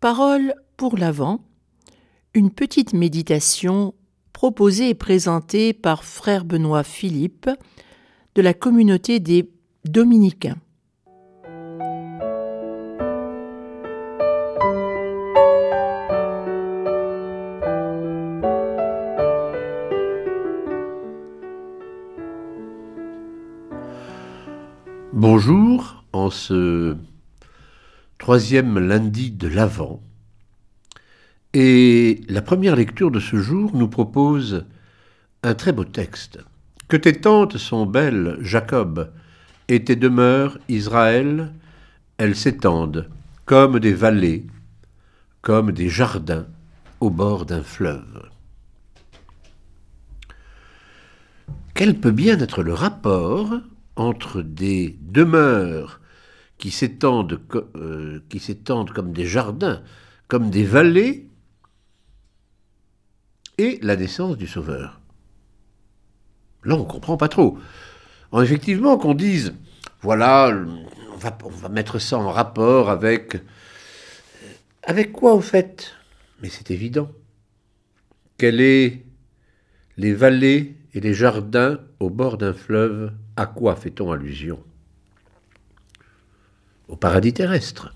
Parole pour l'Avent, une petite méditation proposée et présentée par Frère Benoît Philippe de la communauté des Dominicains. Bonjour, en ce troisième lundi de l'Avent, et la première lecture de ce jour nous propose un très beau texte. Que tes tentes sont belles, Jacob, et tes demeures, Israël, elles s'étendent comme des vallées, comme des jardins au bord d'un fleuve. Quel peut bien être le rapport entre des demeures qui s'étendent comme des jardins, comme des vallées, et la naissance du Sauveur? Là, on ne comprend pas trop. Alors, effectivement, qu'on dise, voilà, on va mettre ça en rapport avec quoi, au fait? Mais c'est évident. Quelles sont les vallées et les jardins au bord d'un fleuve? À quoi fait-on allusion? Au paradis terrestre.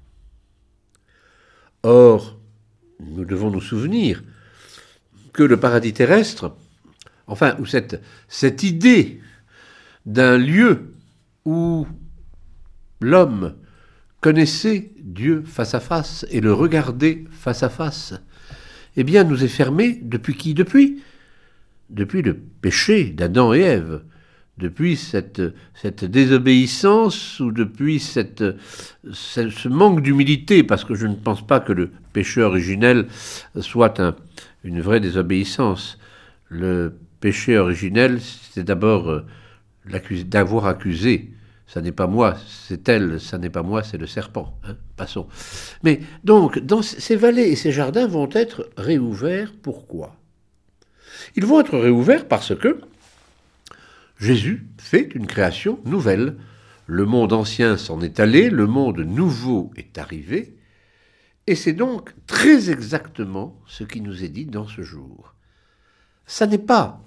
Or, nous devons nous souvenir que le paradis terrestre, enfin, ou cette idée d'un lieu où l'homme connaissait Dieu face à face et le regardait face à face, eh bien, nous est fermée depuis qui? Depuis le péché d'Adam et Ève, depuis cette désobéissance ou depuis ce manque d'humilité, parce que je ne pense pas que le péché originel soit une vraie désobéissance. Le péché originel, c'est d'abord d'avoir accusé. Ça n'est pas moi, c'est elle, ça n'est pas moi, c'est le serpent. Hein, passons. Mais donc, ces vallées et ces jardins vont être réouverts. Pourquoi? Ils vont être réouverts parce que Jésus fait une création nouvelle. Le monde ancien s'en est allé, le monde nouveau est arrivé, et c'est donc très exactement ce qui nous est dit dans ce jour. Ça n'est pas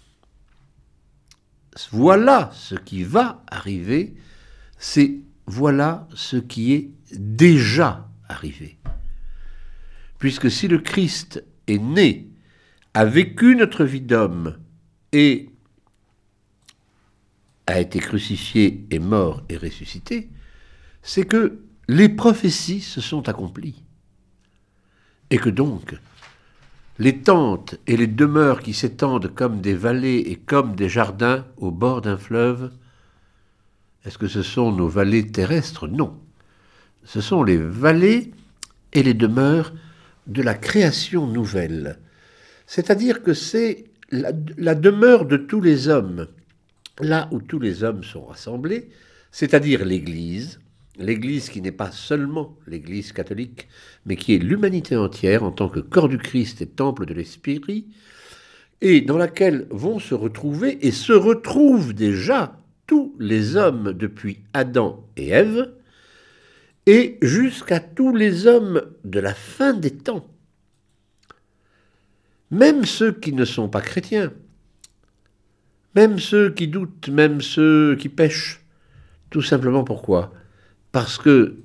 voilà ce qui va arriver, c'est voilà ce qui est déjà arrivé. Puisque si le Christ est né, a vécu notre vie d'homme et a été crucifié, est mort et ressuscité, c'est que les prophéties se sont accomplies. Et que donc, les tentes et les demeures qui s'étendent comme des vallées et comme des jardins au bord d'un fleuve, est-ce que ce sont nos vallées terrestres? Non. Ce sont les vallées et les demeures de la création nouvelle. C'est-à-dire que c'est la demeure de tous les hommes, là où tous les hommes sont rassemblés, c'est-à-dire l'Église qui n'est pas seulement l'Église catholique, mais qui est l'humanité entière en tant que corps du Christ et temple de l'Esprit, et dans laquelle vont se retrouver, et se retrouvent déjà, tous les hommes depuis Adam et Ève, et jusqu'à tous les hommes de la fin des temps. Même ceux qui ne sont pas chrétiens, même ceux qui doutent, même ceux qui pêchent. Tout simplement pourquoi? Parce que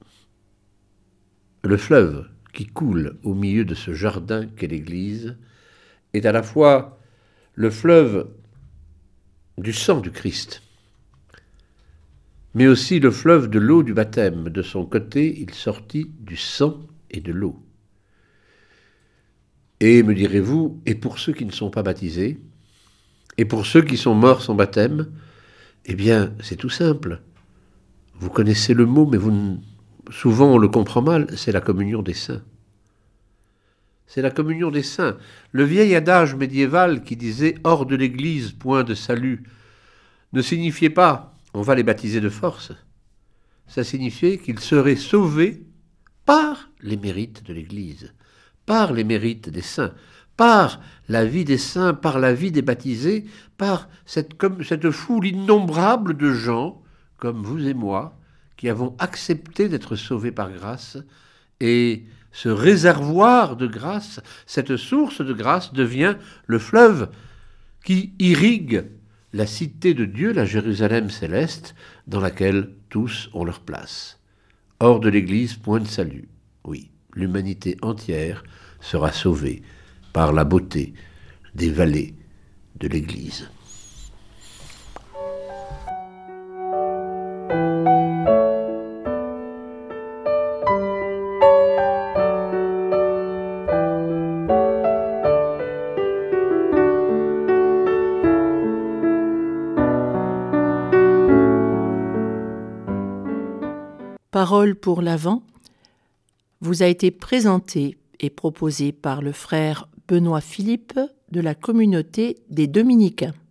le fleuve qui coule au milieu de ce jardin qu'est l'Église est à la fois le fleuve du sang du Christ, mais aussi le fleuve de l'eau du baptême. De son côté, il sortit du sang et de l'eau. Et, me direz-vous, et pour ceux qui ne sont pas baptisés, et pour ceux qui sont morts sans baptême, eh bien, c'est tout simple. Vous connaissez le mot, mais souvent on le comprend mal, c'est la communion des saints. C'est la communion des saints. Le vieil adage médiéval qui disait « hors de l'Église, point de salut » ne signifiait pas « on va les baptiser de force ». Ça signifiait qu'ils seraient sauvés par les mérites de l'Église, par les mérites des saints, par la vie des saints, par la vie des baptisés, par cette foule innombrable de gens, comme vous et moi, qui avons accepté d'être sauvés par grâce et ce réservoir de grâce, cette source de grâce devient le fleuve qui irrigue la cité de Dieu, la Jérusalem céleste, dans laquelle tous ont leur place. Hors de l'Église, point de salut. Oui, l'humanité entière sera sauvée par la beauté des vallées de l'Église. Parole pour l'Avent vous a été présentée et proposée par le frère Benoît Philippe de la communauté des Dominicains.